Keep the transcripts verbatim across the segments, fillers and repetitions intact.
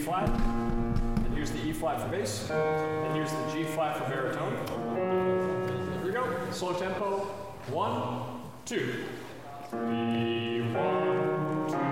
flat, and here's the E flat for bass, and here's the G flat for baritone. Here we go, slow tempo, one, two, three, one, two.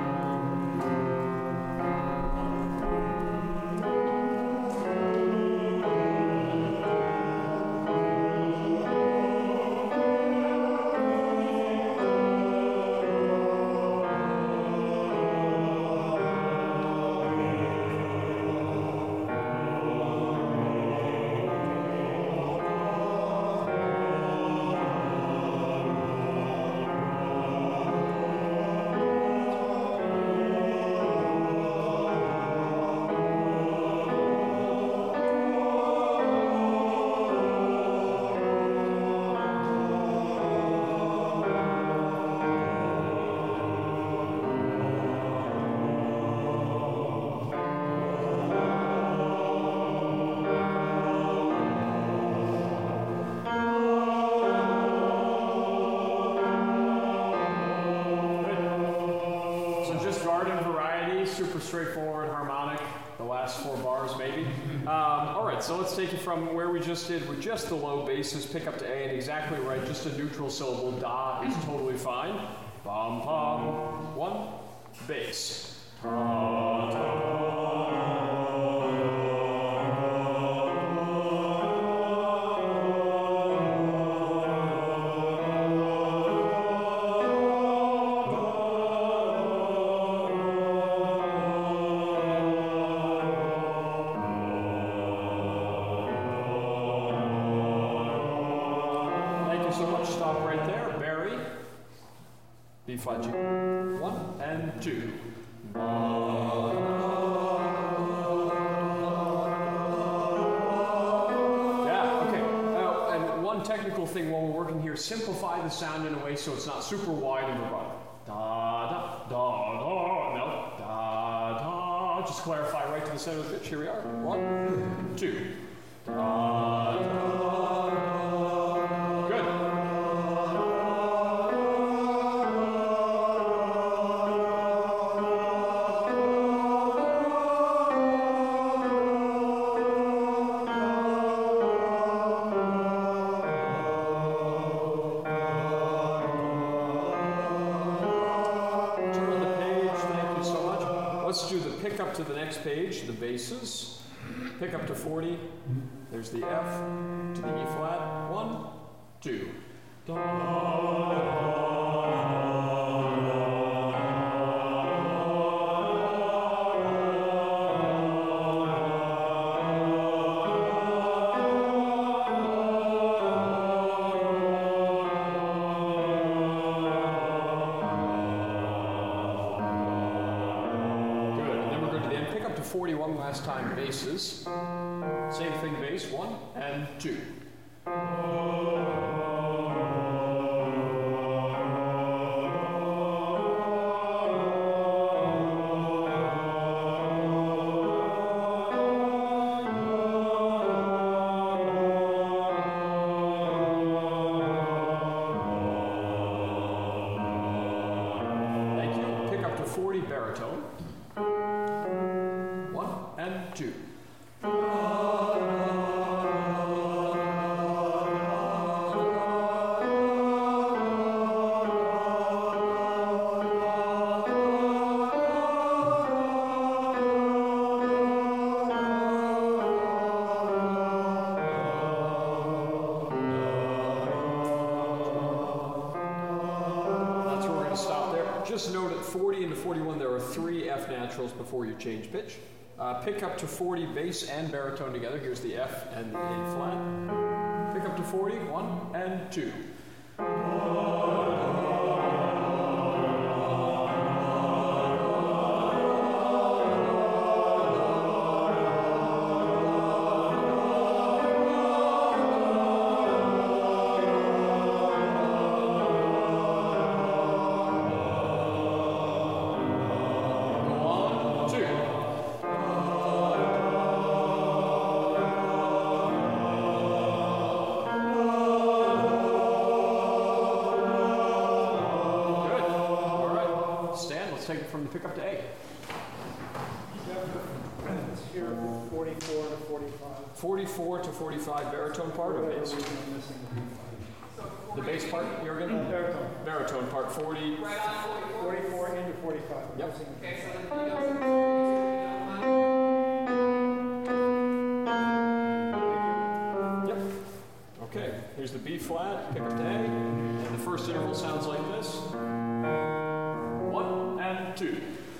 Super straightforward harmonic, the last four bars maybe. Um, all right, so let's take it from where we just did with just the low basses, pick up to A, and exactly right, just a neutral syllable, da is totally fine. Bum, bum, one, bass. Ta, ta. Stop right there, Barry. B flat G. One and two. Yeah, okay. Uh, and one technical thing while we're working here, simplify the sound in a way so it's not super wide and vibrato. Da da da da. No. Da da. Just clarify right to the center of the pitch. Here we are. One, two. Da da. Let's do the pick up to the next page, the basses. Pick up to forty. There's the F to the E flat. One, two. forty-one last time, basses. Same thing, bass, one and two. Thank you. Pick up to forty, baritone. And two. That's where we're going to stop there. Just note at forty and to forty-one there are three F naturals before you change pitch. Uh, pick up to forty, bass and baritone together. Here's the F and the A flat. Pick up to forty, one and two. Take it from the pick up to A. here at forty-four to forty-five. forty-four to forty-five baritone part or Whatever bass? reason I'm missing the B flat. The bass part, Jurgen? Uh, baritone. Baritone part, forty. forty-four into forty-five. I'm Yep. missing the Okay, B so flat. then he goes. Yep. Okay, here's the B flat, pick up to A, and the first interval sounds like this. One and two.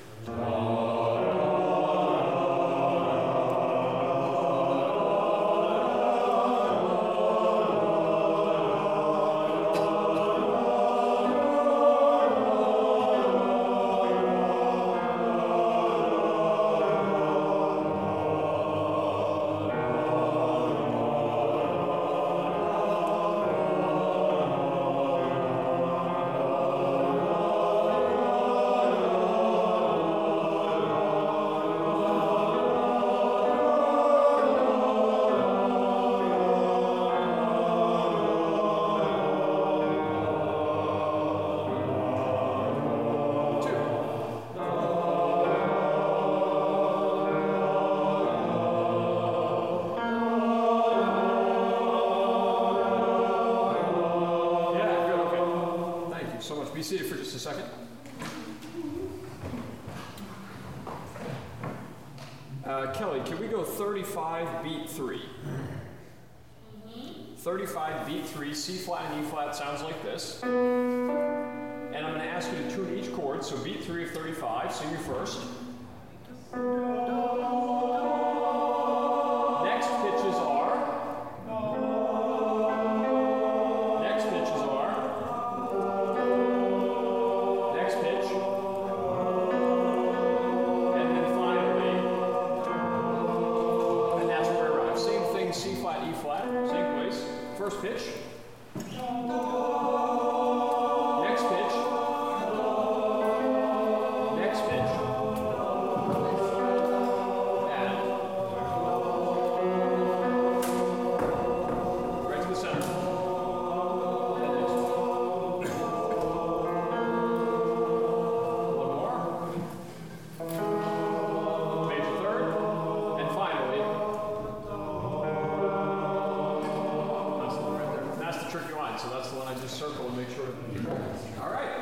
Be seated for just a second. Uh, Kelly, can we go thirty-five, beat three? Mm-hmm. thirty-five, beat three, C flat and E flat sounds like this. And I'm going to ask you to tune each chord. So beat three of thirty-five, sing your first. Next pitches are. Next pitches are. Next pitch. And then finally, and that's where it arrives. Same thing, C flat, E flat, same place. First pitch. Next pitch. Next pitch. And right to the center. And next one. One more. Major third. And finally. That's the one right there. That's the tricky line, so that's the one I just circle and make sure. All right.